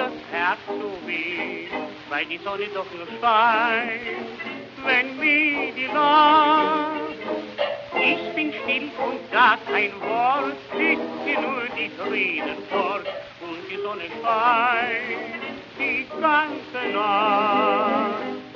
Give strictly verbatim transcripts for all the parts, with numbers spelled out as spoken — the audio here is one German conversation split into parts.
das Herz so weh, weil die Sonne doch nur scheint, wenn mir die lacht. Ich bin still und sag kein Wort, küsse nur die Tränen fort und die Sonne scheint die ganze Nacht.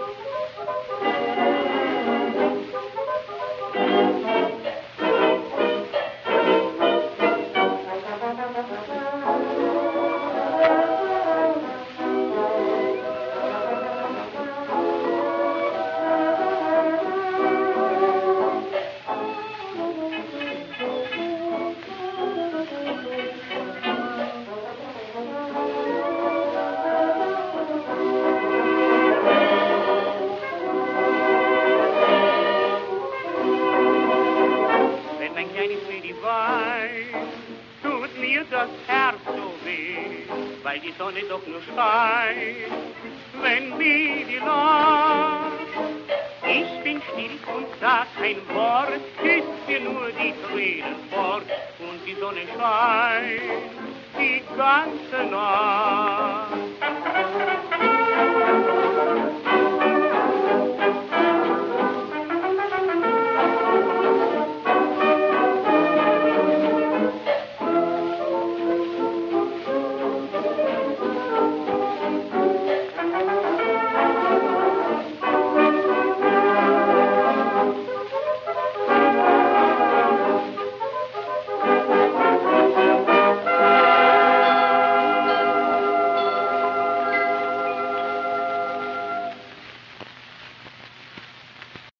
Tut mir das Herz so weh, weil die Sonne doch nur scheint, wenn mir die lacht. Ich bin still und sag kein Wort, küsse nur die Tränen fort und die Sonne scheint die ganze Nacht.